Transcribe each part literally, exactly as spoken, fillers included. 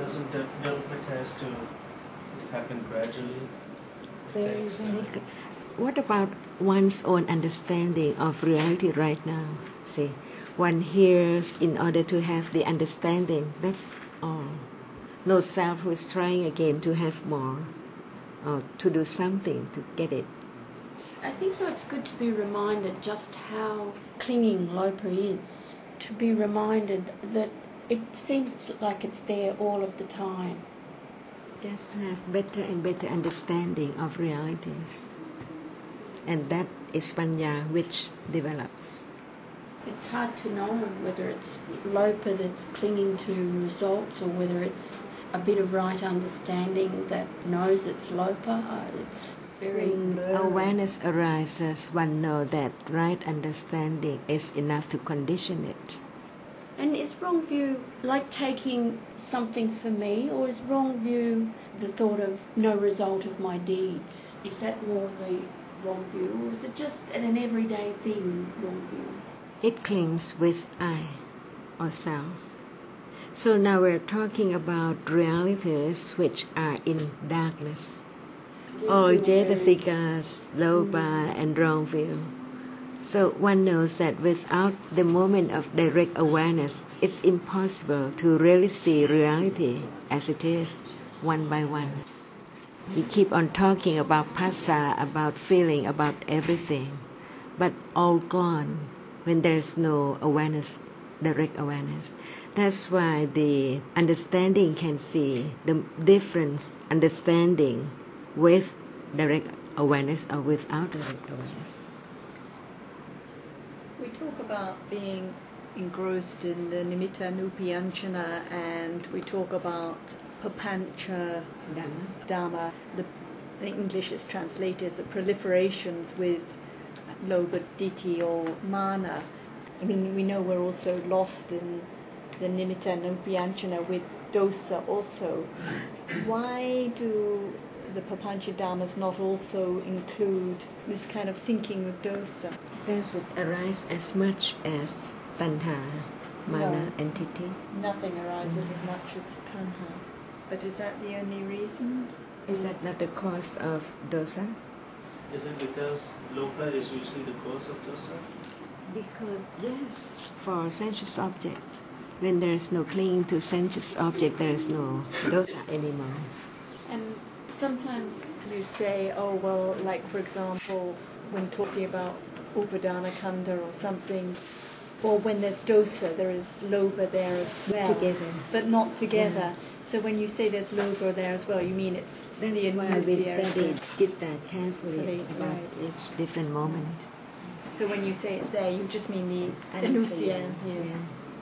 doesn't de- development has to happen gradually? It Very, takes very time. good. What about one's own understanding of reality right now? See, one hears in order to have the understanding. That's all. No self who is trying again to have more or to do something to get it. I think though it's good to be reminded just how clinging Lopa is. To be reminded that it seems like it's there all of the time. Just to have better and better understanding of realities. And that is panya which develops. It's hard to know whether it's Lopa that's clinging to results or whether it's a bit of right understanding that knows it's Lopa. Uh, it's very When blurry. awareness arises, one knows that right understanding is enough to condition it. And is wrong view like taking something for me, or is wrong view the thought of no result of my deeds? Is that more the wrong view, or is it just an everyday thing, wrong view? It clings with I or self. So now we're talking about realities which are in darkness. All jetasikas, lopa, and wrong view. So one knows that without the moment of direct awareness, it's impossible to really see reality as it is, one by one. We keep on talking about phassa, about feeling, about everything, but all gone when there's no awareness, direct awareness. That's why the understanding can see the difference understanding with direct awareness or without direct awareness. We talk about being engrossed in the nimitta nupiyanchana, and we talk about papancha Dhamma. dhamma. The, the English is translated as the proliferations with lobha, ditthi or mana. I mean, we know we're also lost in the nimitta nupiyanchana with dosa also. Why do the papancha dhammas not also include this kind of thinking with dosa? Does it arise as much as tanha, mana, No. and titi? Nothing arises as much as tanha. But is that the only reason? Is that not the cause of dosa? Is it because lopa is usually the cause of dosa? Because, yes, for sensuous object, when there is no clinging to sensuous object, there is no dosa anymore. And sometimes you say, oh, well, like for example, when talking about upadana kanda or something, or when there's dosa, there is lobha there as well. Together. But not together. So when you say there's lobha there as well, you mean it's That's the why we anusia. studied Citta carefully Right, about right. each different moment. So when you say it's there, you just mean the anusia. Yes. Yeah.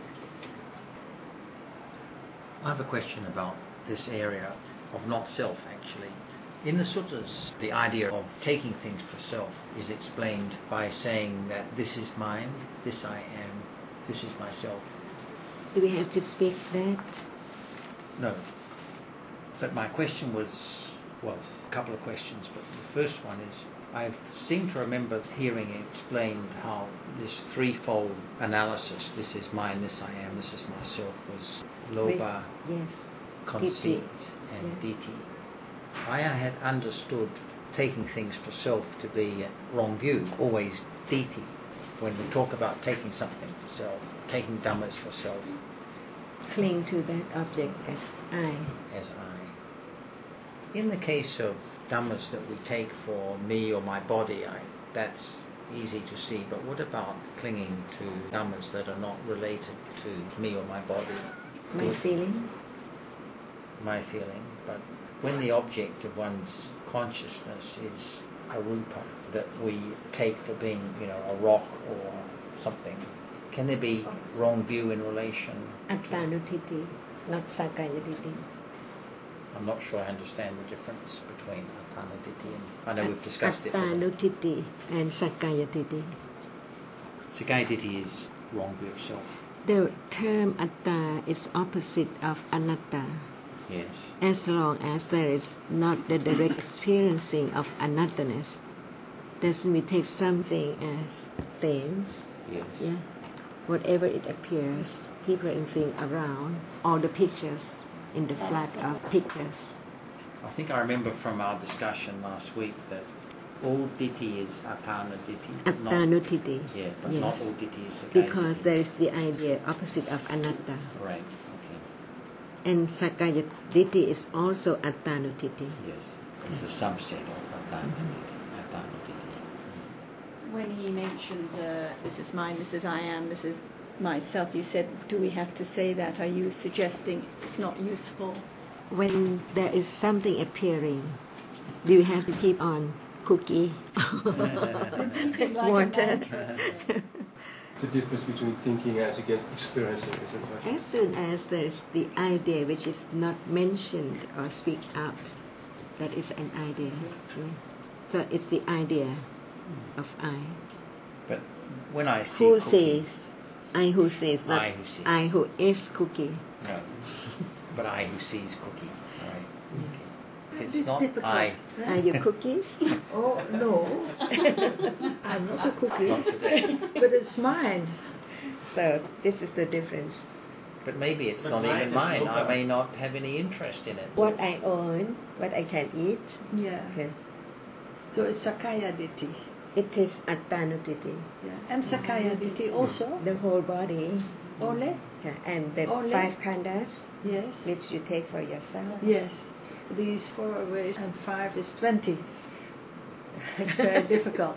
I have a question about this area of not self, actually. In the suttas, the idea of taking things for self is explained by saying that this is mine, this I am, this is myself. Do we have to speak that? No. But my question was, well, a couple of questions, but the first one is, I seem to remember hearing it explained how this threefold analysis, this is mine, this I am, this is myself, was lobha, Yes. conceit, Ditthi. and Yeah. ditthi. I had understood taking things for self to be a wrong view, always ditthi. When we talk about taking something for self, taking dhammas for self, Cling to that object as I. as I. In the case of dhammas that we take for me or my body, I, that's easy to see, but what about clinging to dhammas that are not related to me or my body? My feeling. My feeling, but when the object of one's consciousness is a rupa that we take for being, you know, a rock or something, can there be wrong view in relation to... Attanutiti, not Sakayatiti. I'm not sure I understand the difference between attanutiti and... I know we've discussed it before. Attanutiti and Sakayatiti. Sakayatiti is wrong view of self. The term atta is opposite of anatta. Yes. As long as there is not the direct experiencing of anattanness, doesn't we take something as things? Yes. Yeah. Whatever it appears, people and things around, all the pictures, in the flood of pictures. I think I remember from our discussion last week that all ditthi is attanutiti. Attanutiti. Yeah, but yes. not all ditthi is sakaya Because ditthi. there is the idea opposite of anatta. Right, okay. And sakaya ditthi is also attanutiti. Yes, it's a subset of attanutiti. attanutiti. When he mentioned the this is mine, this is I am, this is myself, you said, do we have to say that? Are you suggesting it's not useful? When there is something appearing, do you have to keep on cookie, Like water? It's the difference between thinking as against experiencing, isn't it? As soon as there is the idea which is not mentioned or speak out, that is an idea. Mm. So it's the idea of I. But when I see Who cookie, says? I who says, not I who sees. I who is cookie. No, but I who sees cookie. All right. Okay. If it's It's not difficult. I, Are you cookies? Oh, no. I'm not a cookie, not today. but it's mine. So this is the difference. But maybe it's But not mine even is mine. I local. may not have any interest in it. What I own, what I can eat, Yeah. okay. So it's Sakaya Ditti. It is attanutiti. Yeah. And Sakaya Ditti also. The whole body, Ole? okay. And the Only? five khandas Yes. which you take for yourself. Yes. These four ways and five is twenty. It's very difficult.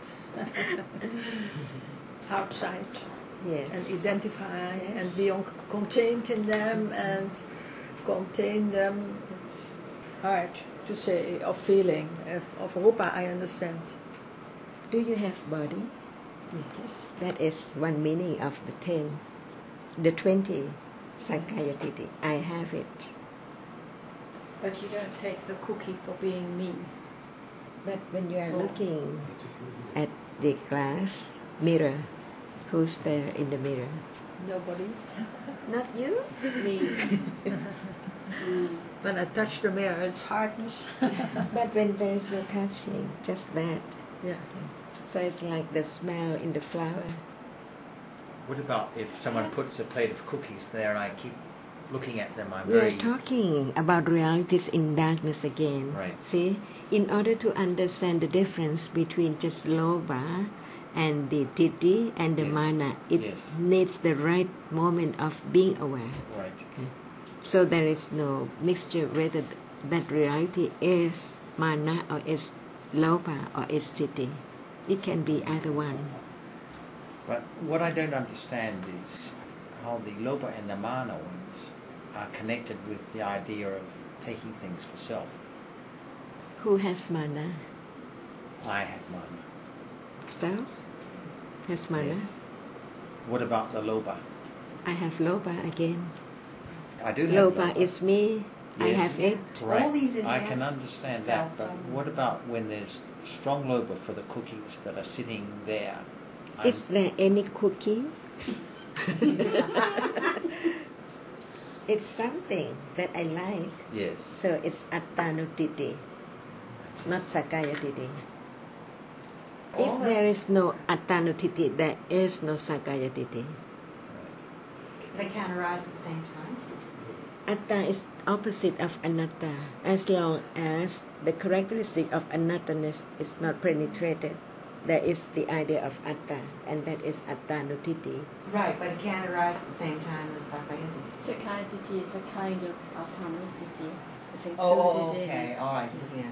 Outside. Yes. And identify Yes. and be un- contained in them and contain them. It's hard to say of feeling. Of, of rupa, I understand. Do you have body? Yes. That is one meaning of the ten. The twenty, Sankayatiti. I have it. But you don't take the cookie for being me. But when you are Oh. looking at the glass mirror, who's there in the mirror? Nobody. Not you? Me. When I touch the mirror, it's hardness. But when there is no touching, just that. Yeah. So it's like the smell in the flower. What about if someone puts a plate of cookies there and I keep looking at them? I'm We are very talking about realities in darkness again. Right. See, in order to understand the difference between just loba and the titi and the Yes. mana, it Yes. needs the right moment of being aware. right. So there is no mixture whether th- that reality is mana or is loba or is titi. It can be either one. But what I don't understand is how the loba and the mana ones are connected with the idea of taking things for self. Who has mana? I have mana. Self has mana. Yes. What about the loba? I have loba again. I do have Loba loba. is me. I Yes. have it. Right. All these I can enhance understand self, that, but um, what about when there's strong loba for the cookies that are sitting there? I'm- Is there any cookie? It's something that I like. Yes. So it's attanutiti, not sakayatiti. If All there this- is no attanutiti, there is no sakayatiti. They can't arise at the same time. Atta is opposite of anatta. As long as the characteristic of anatta-ness is not penetrated, there is the idea of atta, and that is attanutiti. Right, but it can't arise at the same time as Sakayatiti. Sakayatiti is a kind of attanutiti. It's included Oh, in okay, it. all right. Yeah.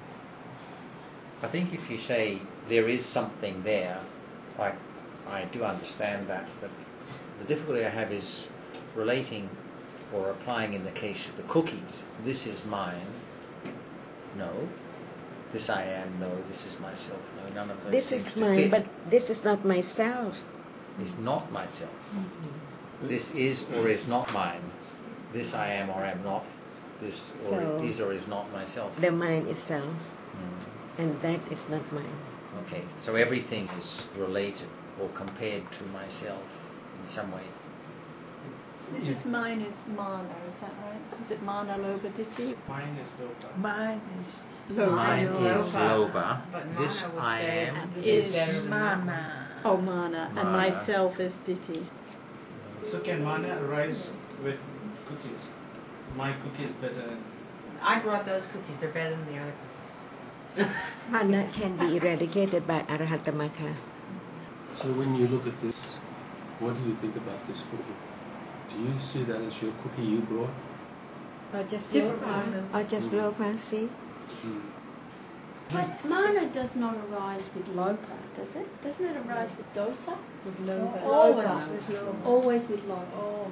I think if you say there is something there, I, I do understand that, but the difficulty I have is relating or applying in the case of the cookies. This is mine. No. This I am. No. This is myself. No. None of those This things is to mine, fit. but this is not myself. It's not myself. This is or is not mine. This I am or am not. This or So- is or is not myself. The mind itself, Mm. and that is not mine. Okay, so everything is related or compared to myself in some way. This is mine is mana, is that right? Is it mana loba ditthi? Mine is loba. Mine is Mine is loba. loba. But This mana would I say am. it's- is better than mana. Oh, mana. And Mana. myself is ditthi. So can mana arise with cookies? My cookie is better. I brought those cookies. They're better than the other cookies. Mana can be eradicated by Arahatamaka. So when you look at this, what do you think about this cookie? Do you see that as your cookie you brought? Or just Different lopa? moments. Or just Mm. lopa, see? Mm. But mana does not arise with lopa, does it? Doesn't it arise with dosa? With loba. Always with low. Always with lopa. Oh.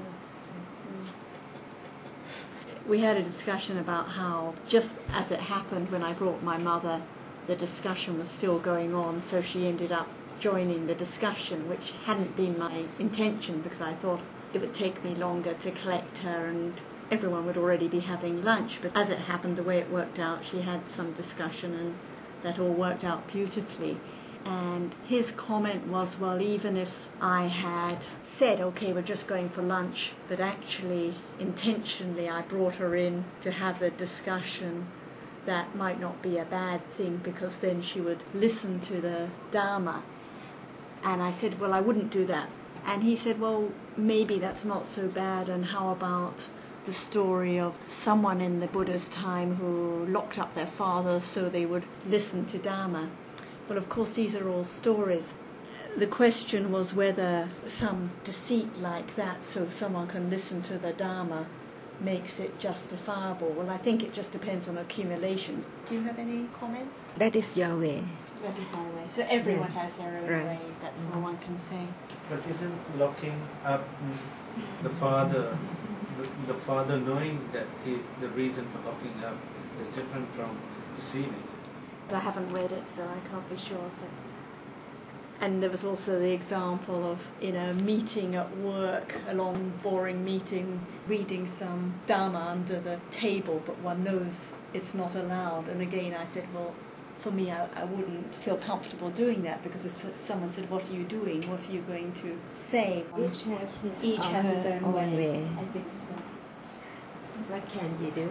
We had a discussion about how, just as it happened when I brought my mother, the discussion was still going on, so she ended up joining the discussion, which hadn't been my intention because I thought it would take me longer to collect her and everyone would already be having lunch. But as it happened, the way it worked out, she had some discussion and that all worked out beautifully. And his comment was, well, even if I had said, okay, we're just going for lunch, but actually, intentionally, I brought her in to have the discussion, that might not be a bad thing because then she would listen to the Dharma. And I said, well, I wouldn't do that. And he said, well, maybe that's not so bad, and how about the story of someone in the Buddha's time who locked up their father so they would listen to Dharma? Well, of course, these are all stories. The question was whether some deceit like that, so someone can listen to the Dharma, makes it justifiable. Well, I think it just depends on accumulation. Do you have any comment? That is your way. That is my way. So everyone Yeah. has their own Right. way. That's all one can say. But isn't locking up the father, the, the father knowing that he, the reason for locking up is different from deceiving? I haven't read it, so I can't be sure of it. And there was also the example of, in a meeting at work, a long, boring meeting, reading some Dharma under the table, but one knows it's not allowed. And again, I said, well, for me, I, I wouldn't feel comfortable doing that because if someone said, what are you doing? What are you going to say? Each has his, Each or has his her own way. way. I think so. What can you do?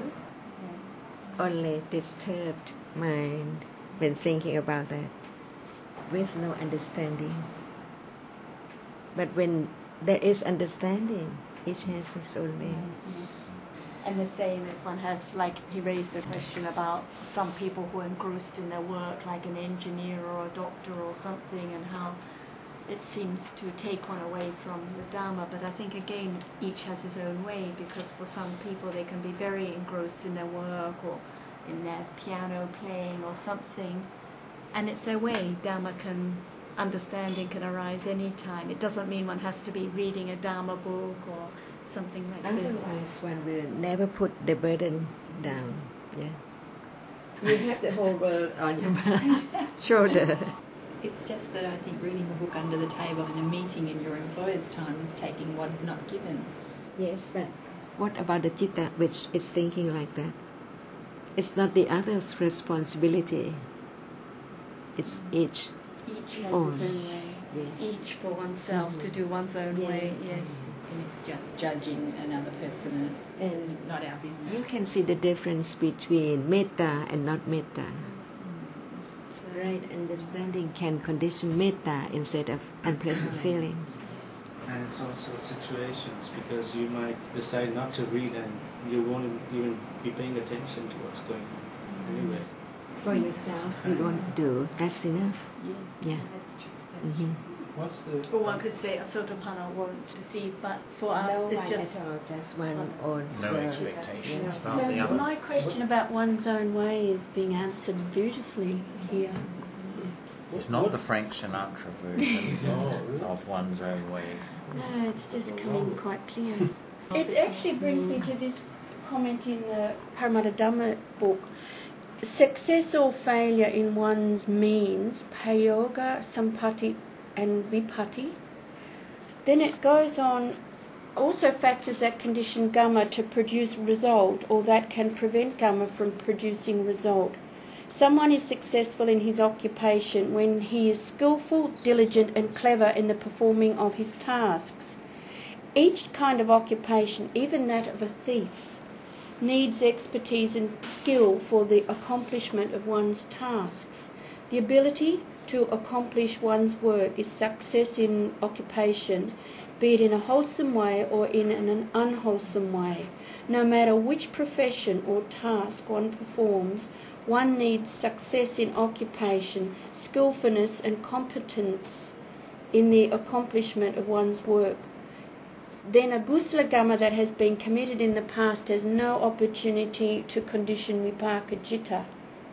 Only disturbed mind when thinking about that, with no understanding. But when there is understanding, each has his own way. And the same if one has, like he raised a question about some people who are engrossed in their work, like an engineer or a doctor or something, and how it seems to take one away from the Dharma. But I think again, each has his own way, because for some people they can be very engrossed in their work or in their piano playing or something, and it's their way. Dharma can, understanding can arise any time. It doesn't mean one has to be reading a Dharma book or something like this. Otherwise, one will never put the burden down. Yeah. You have the whole world on your Shoulder. It's just that I think reading a book under the table in a meeting in your employer's time is taking what is not given. Yes, but what about the citta which is thinking like that? It's not the other's responsibility. It's each. Each has own. his own way. Yes. Each for oneself, to do one's own Yeah. way. Yes. And it's just judging another person and it's And not our business. you can see the difference between metta and not metta. So, Right understanding can condition metta instead of unpleasant feeling. And it's also situations, because you might decide not to read and you won't even be paying attention to what's going on anyway. For yourself, you don't do. That's enough. Yes, Yeah. that's true. That's Mm-hmm. What's the... or one could say a sotapanna won't deceive, but for us No it's one just at all, just one own No world. expectations Yeah. about the So other. my question about one's own way is being answered beautifully here. It's not the Frank Sinatra version Oh, really? of one's own way. No, it's just coming quite clear. It actually brings me to this comment in the Paramattha Dhamma book. Success or failure in one's means, payoga, sampatti and vipatti. Then it goes on, also factors that condition gamma to produce result, or that can prevent gamma from producing result. Someone is successful in his occupation when he is skillful, diligent and clever in the performing of his tasks. Each kind of occupation, even that of a thief, needs expertise and skill for the accomplishment of one's tasks. The ability to accomplish one's work is success in occupation, be it in a wholesome way or in an unwholesome way. No matter which profession or task one performs, one needs success in occupation, skillfulness and competence in the accomplishment of one's work. Then a gusla gama that has been committed in the past has no opportunity to condition vipaka citta.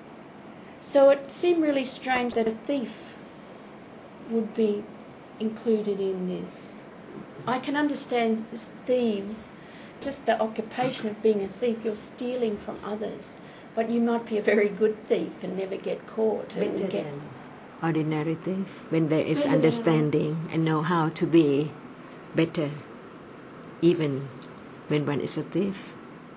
So it seemed really strange that a thief would be included in this. I can understand thieves, just the occupation of being a thief, you're stealing from others, but you might be a very good thief and never get caught. Better And get, than ordinary thief, when there is Better than- understanding and know how to be better, even when one is a thief.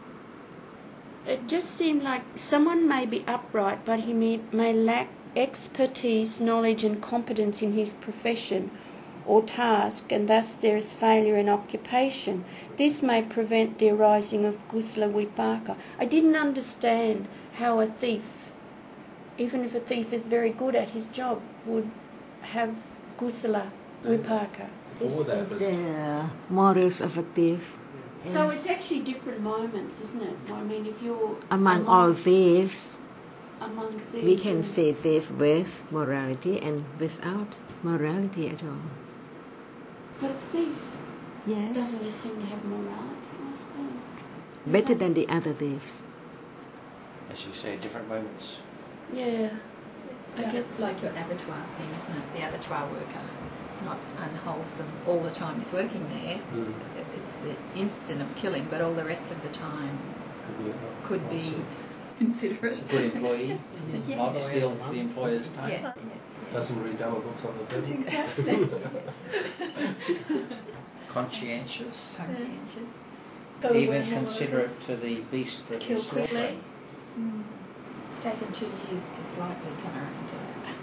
it just seemed like someone may be upright, but he may, may lack expertise, knowledge and competence in his profession or task, and thus there is failure in occupation. This may prevent the arising of gusla vipaka. I didn't understand how a thief, even if a thief is very good at his job, would have gusla vipaka. This For that is was- the morals of a thief. So Yes. it's actually different moments, isn't it? I mean, if you're Among all thieves, among thieves, we can and- say thief with morality and without morality at all. But a thief Yes, doesn't necessarily have morality, I suppose. better than the other thieves. As you say, different moments. Yeah. I Yeah, guess it's like your abattoir thing, isn't it? The abattoir worker. It's not unwholesome all the time he's working there. Mm. It's the instant of killing, but all the rest of the time Could be. a- could be also considerate. It's a good employee, Just- yeah. not steal the employer's time. Yeah. Doesn't read our books on the table. Exactly. Conscientious, Conscientious. even considerate to the beast that Kill is slaughtering. quickly. Mm. It's taken two years to slightly come around to that.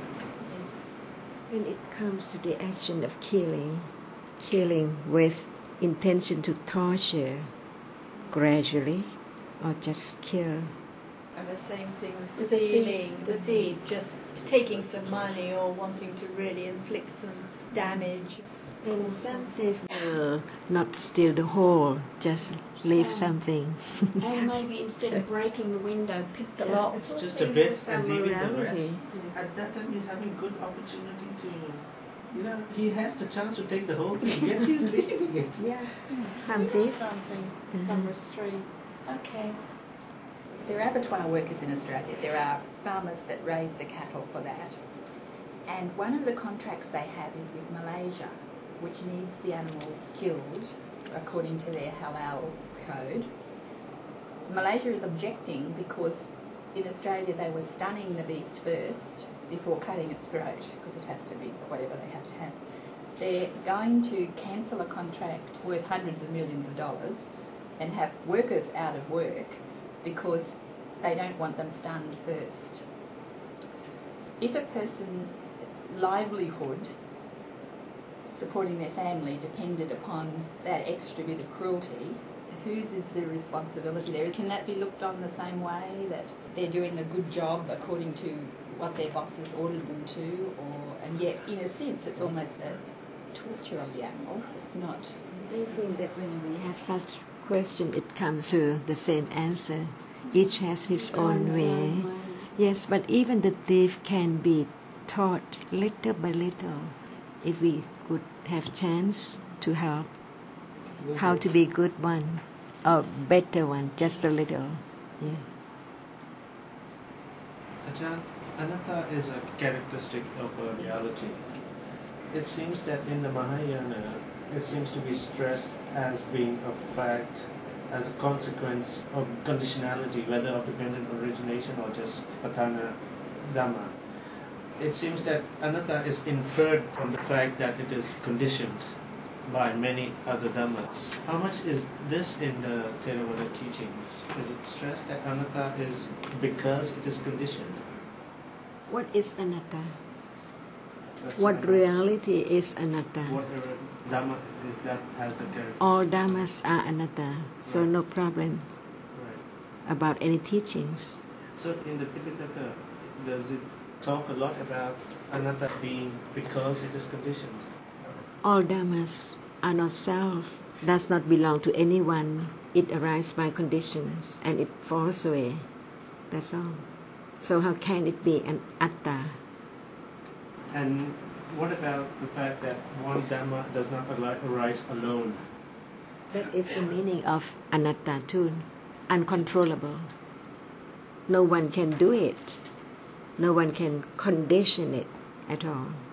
When it comes to the action of killing, killing with intention to torture gradually or just kill. And the same thing with With the thief, stealing, the the thief, just taking some money or wanting to really inflict some damage. And some thieves will not steal the whole, just leave Some. something. And maybe instead of breaking the window, pick the lock. It's just a bit Some and leaving the morality. rest. At that time, he's having good opportunity to, you know, he has the chance to take the whole thing, yet he's leaving it. Yeah, some thieves. Something, Mhm. some restraint. Okay. There are abattoir workers in Australia. There are farmers that raise the cattle for that. And one of the contracts they have is with Malaysia, which needs the animals killed according to their halal code. Malaysia is objecting because in Australia they were stunning the beast first before cutting its throat, because it has to be whatever they have to have. They're going to cancel a contract worth hundreds of millions of dollars and have workers out of work because they don't want them stunned first. If a person livelihood supporting their family depended upon that extra bit of cruelty, whose is the responsibility there? Can that be looked on the same way, that they're doing a good job according to what their bosses ordered them to, or and yet in a sense it's almost a torture of the animal. It's not. I think that when we have such question, it comes to the same answer. Each has his own way. Yes, but even the thief can be taught little by little if we could have chance to help how to be good one or better one, just a little. Yeah. Ajahn, anatta is a characteristic of a reality. It seems that in the Mahayana, it seems to be stressed as being a fact, as a consequence of conditionality, whether of dependent origination or just patana dhamma. It seems that anatta is inferred from the fact that it is conditioned by many other dhammas. How much is this in the Theravada teachings? Is it stressed that anatta is because it is conditioned? What is anatta? That's What I'm reality is anatta? asking. What uh, dhamma is that has the character? All dhammas are anatta, so Right. no problem Right. about any teachings. So in the Tipitaka, does it talk a lot about anatta being because it is conditioned? All dhammas are not self, does not belong to anyone. It arises by conditions and it falls away. That's all. So how can it be an atta? And what about the fact that one Dhamma does not arise alone? That is the meaning of anatta too, uncontrollable. No one can do it. No one can condition it at all.